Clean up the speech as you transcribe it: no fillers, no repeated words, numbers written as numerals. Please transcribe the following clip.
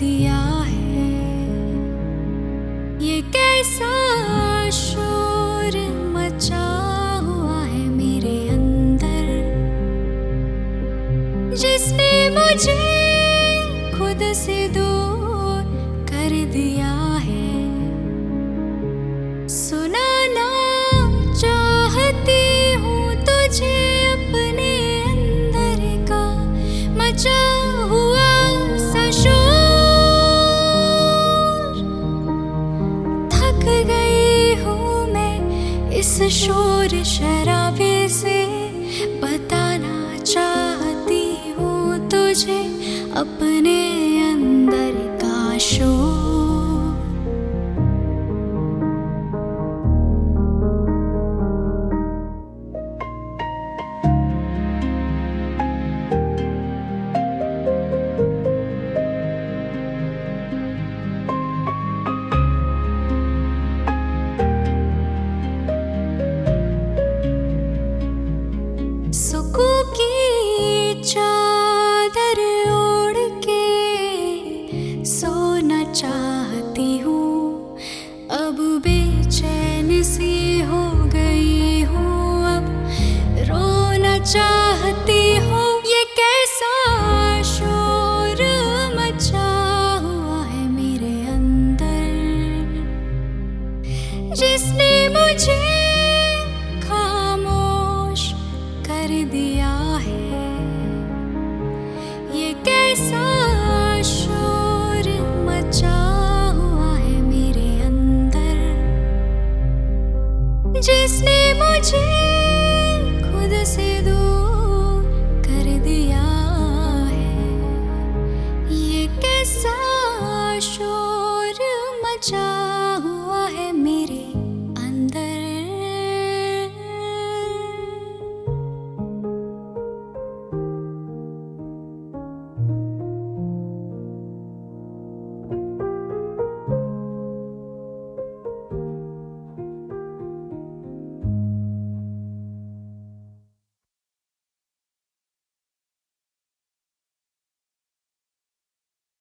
दिया है। ये कैसा शोर मचा हुआ है मेरे अंदर, जिसने मुझे खुद से दूर कर दिया है। सुनाना चाहती हूँ तुझे अपने अंदर का मचा हुआ सा शोर। थक गई हूँ मैं इस शोर शराबे से, बताना चाहती हूँ तुझे अपने अंदर का शोर। सुकून की चादर ओढ़ के सोना चाहती हूँ, अब बेचैन सी हो गई हूँ, अब रोना चाहती हूँ। ये कैसा शोर मचा हुआ है मेरे अंदर, जिसने मुझे खामोश कर दिया है। ये कैसा शोर मचा हुआ है मेरे अंदर, जिसने मुझे खुद से दूर कर दिया है। ये कैसा शोर मचा